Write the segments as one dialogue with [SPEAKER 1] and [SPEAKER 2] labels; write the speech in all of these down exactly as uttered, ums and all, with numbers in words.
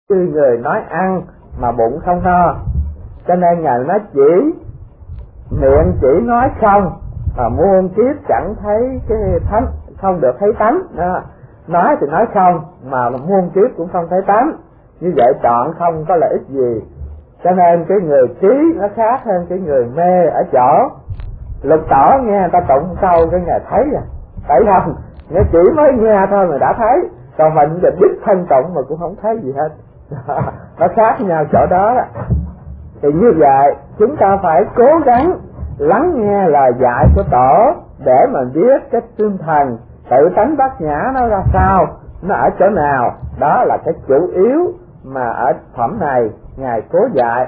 [SPEAKER 1] như người nói ăn mà bụng không no. Cho nên Ngài nói chỉ miệng chỉ nói không mà muôn kiếp chẳng thấy cái thánh, không được thấy tánh đó. Nói thì nói không mà muôn kiếp cũng không thấy tánh. Như vậy chọn không có lợi ích gì. Cho nên cái người trí nó khác hơn cái người mê ở chỗ Lục Tổ nghe người ta tụng câu cái Ngài thấy à, thấy không? Nghe chỉ mới nghe thôi mà đã thấy, còn mình giờ đích thân tụng mà cũng không thấy gì hết. Nó khác nhau chỗ đó đó. Thì như vậy chúng ta phải cố gắng lắng nghe lời dạy của Tổ để mà biết cái tinh thần tự tánh bát nhã nó ra sao, nó ở chỗ nào. Đó là cái chủ yếu mà ở phẩm này Ngài cố dạy.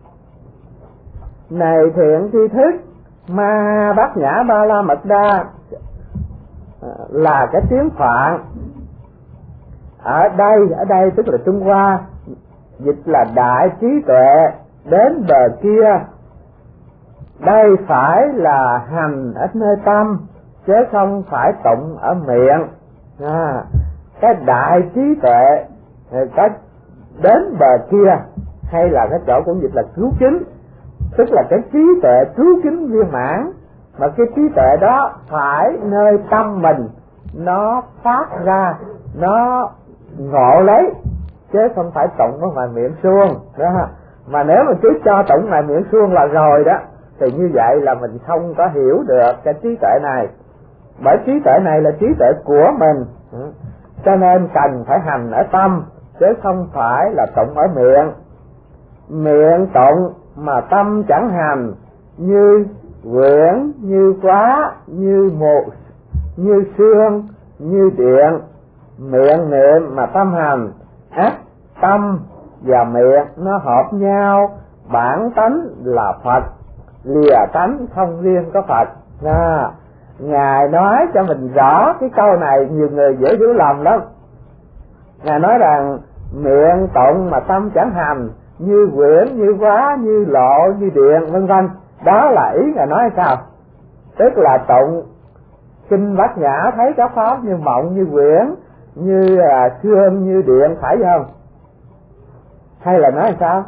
[SPEAKER 1] Này thiện tri thức, Ma Bát Nhã Ba La Mật Đa là cái tiếng Phạn. Ở đây, ở đây tức là Trung Hoa, dịch là đại trí tuệ đến bờ kia. Đây phải là hành ở nơi tâm, chứ không phải tụng ở miệng. À, cái đại trí tuệ cái đến bờ kia, hay là cái chỗ cũng dịch là cứu kính, tức là cái trí tuệ cứu kính viên mãn. Mà cái trí tuệ đó phải nơi tâm mình nó phát ra, nó ngộ lấy, chứ không phải tụng ở ngoài miệng suông đó. Mà nếu mà cứ cho tụng ngoài miệng suông là rồi đó, thì như vậy là mình không có hiểu được cái trí tuệ này. Bởi trí tuệ này là trí tuệ của mình, cho nên cần phải hành ở tâm, chứ không phải là tụng ở miệng. Miệng tụng mà tâm chẳng hành, như quyển, như quá, như một, như xương, như điện. Miệng niệm mà tâm hành, ác tâm và miệng nó hợp nhau, bản tánh là Phật, lìa tánh không riêng có Phật. À, Ngài nói cho mình rõ cái câu này, nhiều người dễ hiểu lầm lắm. Ngài nói rằng miệng tụng mà tâm chẳng hành, như quyển, như quá, như lộ, như điện, vân vân. Đó là ý Ngài nói sao? Tức là tụng kinh Bát Nhã thấy các pháp như mộng, như quyển, như à, xương, như điện, phải không? Hay là nói sao?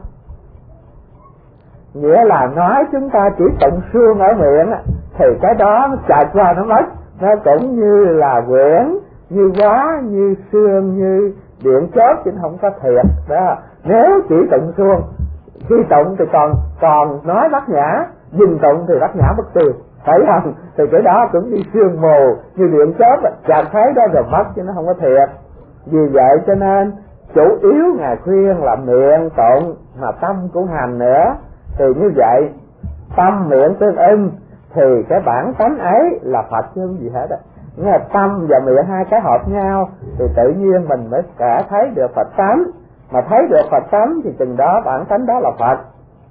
[SPEAKER 1] Nghĩa là nói chúng ta chỉ tụng xương ở miệng thì cái đó nó chợt qua nó mất. Nó cũng như là quyển, như quá, như xương, như điện chớp, chứ không có thiệt đó. Nếu chỉ tụng xương, khi tụng thì còn còn nói Bát Nhã, dừng tụng thì Bát Nhã mất tiêu, phải không? Thì cái đó cũng như sương mù, như điện chớp, chợt thấy đó rồi mất, chứ nó không có thiệt. Vì vậy cho nên chủ yếu Ngài khuyên là miệng tụng mà tâm cũng hành nữa. Thì như vậy tâm miệng tương ưng thì cái bản tánh ấy là Phật chứ không gì hết á. Nghĩa là tâm và miệng hai cái hợp nhau thì tự nhiên mình mới cả thấy được Phật tánh. Mà thấy được Phật tánh thì chừng đó bản tánh đó là Phật.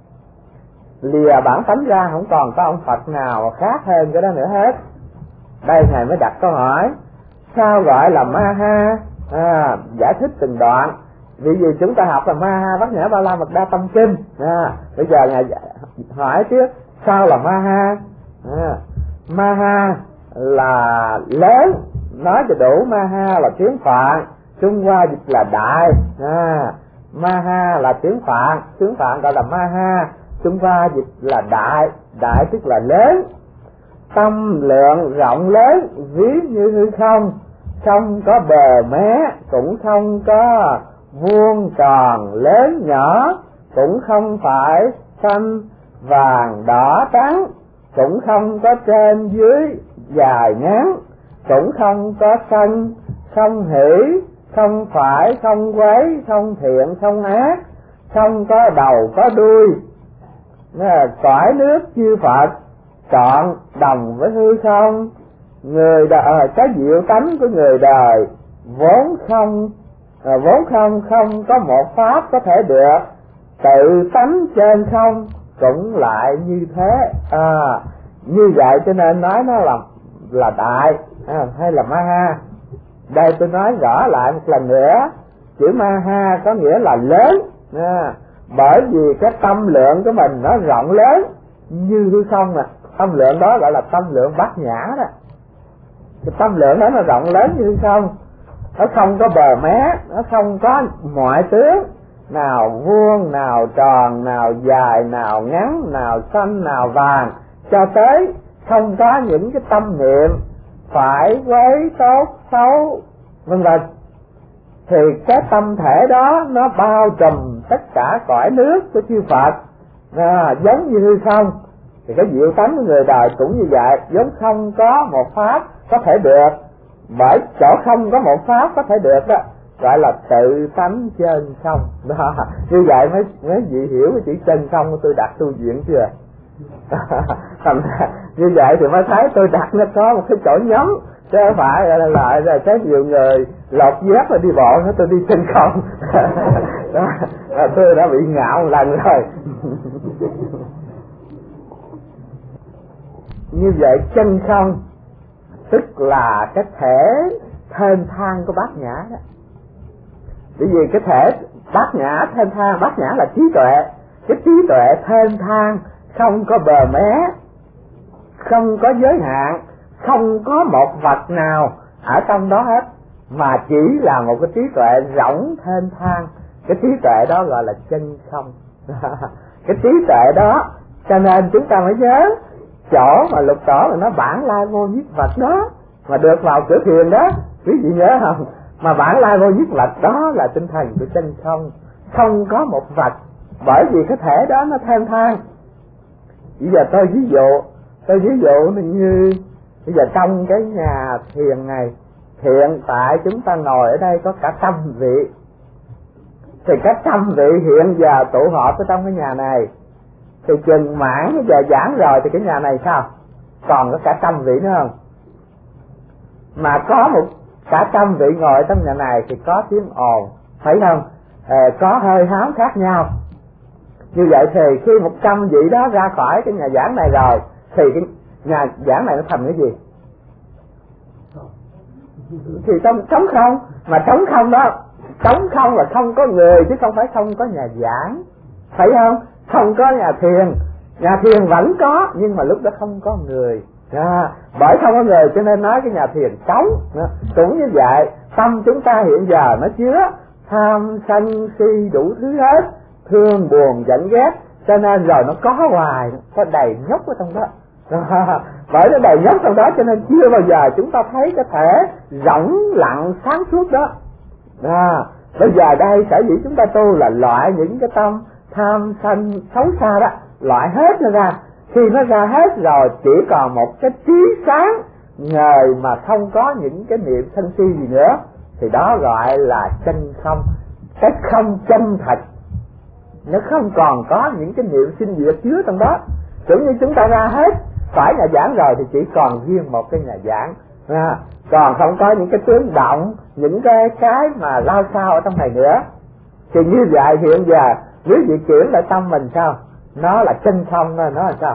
[SPEAKER 1] Lìa bản tánh ra không còn có ông Phật nào khác hơn cái đó nữa hết. Đây Ngài mới đặt câu hỏi, sao gọi là Ma Ha? À, giải thích từng đoạn. Vì vì chúng ta học là Ma Ha Bát Nhã Ba La Mật Đa Tâm Kinh. À, bây giờ Ngài hỏi tiếp, sao là Ma Ha? À, Ma Ha là lớn, nói cho đủ. Ma Ha là tiếng Phạn, Trung Hoa dịch là đại. À, Ma Ha là tiếng Phạn, tiếng Phạn gọi là Ma Ha, Trung Hoa dịch là đại, đại tức là lớn. Tâm lượng rộng lớn, ví như hư không, không có bờ mé, cũng không có vuông tròn lớn nhỏ, cũng không phải xanh vàng đỏ trắng, cũng không có trên dưới dài ngắn, cũng không có sân không hỷ, không phải không quấy, không thiện không ác, không có đầu có đuôi. Cõi nước chư Phật trọn đồng với hư không, người đời cái diệu tánh của người đời vốn không, à, vốn không không có một pháp có thể được, tự tánh trên không cũng lại như thế. À, như vậy cho nên nói nó là là đại, à, hay là Ma Ha. Đây tôi nói rõ lại một lần nữa, chữ Ma Ha có nghĩa là lớn. À, bởi vì cái tâm lượng của mình nó rộng lớn như hư không nè, tâm lượng đó gọi là tâm lượng Bát Nhã đó. Cái tâm lượng đó nó rộng lớn như hư không, nó không có bờ mé, nó không có mọi tướng, nào vuông, nào tròn, nào dài, nào ngắn, nào xanh, nào vàng, cho tới không có những cái tâm niệm phải quấy tốt xấu vân vân, thì cái tâm thể đó nó bao trùm tất cả cõi nước của chư Phật, à, giống như hư không. Thì cái diệu tánh của người đời cũng như vậy, giống không có một pháp có thể được, bởi chỗ không có một pháp có thể được đó, gọi là tự tánh chân không đó. Như vậy mới mới vị hiểu cái chữ chân không của tôi đặt tu viện chưa? Như vậy thì mới thấy tôi đặt nó có một cái chỗ nhắm, chứ không phải là lại là có nhiều người lột dép rồi đi bộ, nó tôi đi chân không. Đó, tôi đã bị ngạo một lần rồi. Như vậy chân không tức là cái thể thênh thang của bát nhã đó. Bởi vì cái thể bát nhã thênh thang, bát nhã là trí tuệ, cái trí tuệ thênh thang không có bờ mé, không có giới hạn, không có một vật nào ở trong đó hết, mà chỉ là một cái trí tuệ rỗng thênh thang. Cái trí tuệ đó gọi là chân không. Cái trí tuệ đó, cho nên chúng ta mới nhớ chỗ mà Lục Tổ là nó bản lai vô nhất vật đó, mà được vào cửa thiền đó, quý vị nhớ không? Mà bản lai vô nhất vật đó là tinh thần của chân không, không có một vật, bởi vì cái thể đó nó thênh thang. Bây giờ tôi ví dụ, tôi ví dụ như bây giờ trong cái nhà thiền này, hiện tại chúng ta ngồi ở đây có cả trăm vị, thì các trăm vị hiện giờ tụ họp ở trong cái nhà này, thì chừng mãn cái giờ giảng rồi thì cái nhà này sao? Còn có cả trăm vị nữa không? Mà có một cả trăm vị ngồi trong nhà này thì có tiếng ồn, phải không? Ờ, có hơi hám khác nhau. Như vậy thì khi một trăm vị đó ra khỏi cái nhà giảng này rồi, thì cái nhà giảng này nó thành cái gì? Thì trống trống không, mà trống không đó, trống không là không có người chứ không phải không có nhà giảng, phải không? Không có nhà thiền, nhà thiền vẫn có nhưng mà lúc đó không có người. À, bởi không có người cho nên nói cái nhà thiền trống. Cũng như vậy, tâm chúng ta hiện giờ nó chứa tham sân si đủ thứ hết, thương buồn giận ghét, cho nên rồi nó có hoài, có đầy nhóc ở trong đó. À, bởi nó đầy nhóc trong đó cho nên chưa bao giờ chúng ta thấy cái thể rỗng lặng sáng suốt đó. À, bây giờ đây sở dĩ chúng ta tu là loại những cái tâm tham sân xấu xa đó, loại hết nó ra. Khi nó ra hết rồi chỉ còn một cái trí sáng ngời mà không có những cái niệm sân si gì nữa, thì đó gọi là chân không, cái không chân thật. Nó không còn có những cái niệm sinh diệt chứa trong đó. Cũng như chúng ta ra hết phải nhà giảng rồi thì chỉ còn riêng một cái nhà giảng, à, còn không có những cái tiếng động, những cái cái mà lao sao ở trong này nữa. Thì như vậy hiện giờ quý vị chuyển lại tâm mình sao? Nó là chân không, nó là sao?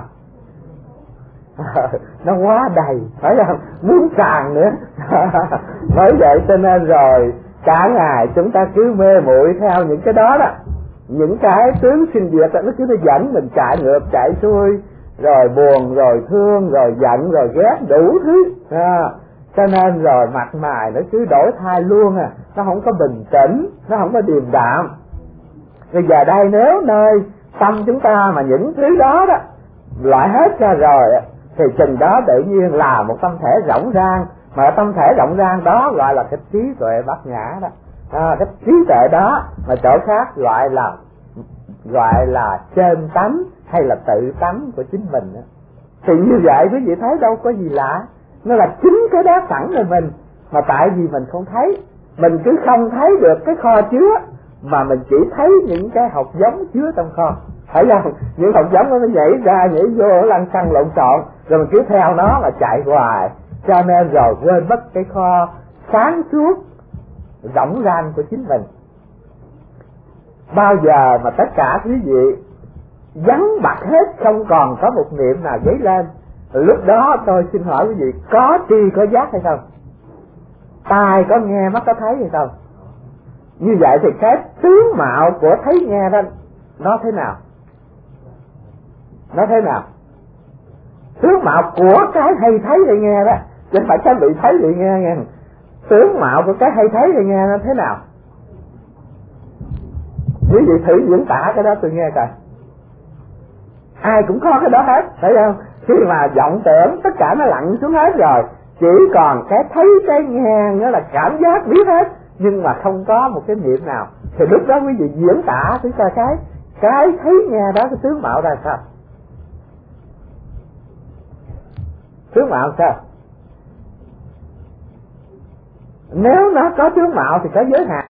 [SPEAKER 1] Nó quá đầy, phải không? Muốn càng nữa. Bởi vậy cho nên rồi cả ngày chúng ta cứ mê muội theo những cái đó đó, những cái tướng sinh diệt nó cứ nó dẫn mình chạy ngược chạy xuôi, rồi buồn rồi thương rồi giận rồi ghét đủ thứ, à, cho nên rồi mặt mày nó cứ đổi thay luôn à, nó không có bình tĩnh, nó không có điềm đạm. Bây giờ đây nếu nơi tâm chúng ta mà những thứ đó đó loại hết ra rồi thì chừng đó tự nhiên là một tâm thể rỗng rang, mà tâm thể rỗng rang đó gọi là cái trí tuệ bát nhã đó. À, cái trí tuệ đó mà chỗ khác gọi là gọi là chân tánh hay là tự tánh của chính mình đó. Thì như vậy quý vị thấy đâu có gì lạ, nó là chính cái đó sẵn rồi mình, mà tại vì mình không thấy, mình cứ không thấy được cái kho chứa, mà mình chỉ thấy những cái hột giống chứa trong kho, phải không? Những hột giống nó nhảy ra nhảy vô, nó lăn xăng lộn xộn, rồi mình cứ theo nó mà chạy hoài, cho nên rồi quên mất cái kho sáng suốt rỗng rang của chính mình. Bao giờ mà tất cả quý vị vắng bặt hết, không còn có một niệm nào dấy lên, lúc đó tôi xin hỏi quý vị, có tri có giác hay không? Tai có nghe, mắt có thấy hay không? Như vậy thì cái tướng mạo của thấy nghe đó nó thế nào? Nó thế nào? Tướng mạo của cái hay thấy hay nghe đó, chứ không phải cái bị thấy bị nghe nghe. Tướng mạo của cái hay thấy hay nghe nó thế nào? quý vị thử diễn tả cái đó tôi nghe coi. Ai cũng có cái đó hết, phải không? Khi mà vọng tưởng tất cả nó lặn xuống hết rồi, chỉ còn cái thấy cái nghe, nghĩa là cảm giác biết hết, nhưng mà không có một cái niệm nào. Thì lúc đó quý vị diễn tả chúng ta cái cái thấy nghe đó, cái tướng mạo ra sao? Tướng mạo sao? Nếu nó có tướng mạo thì có giới hạn.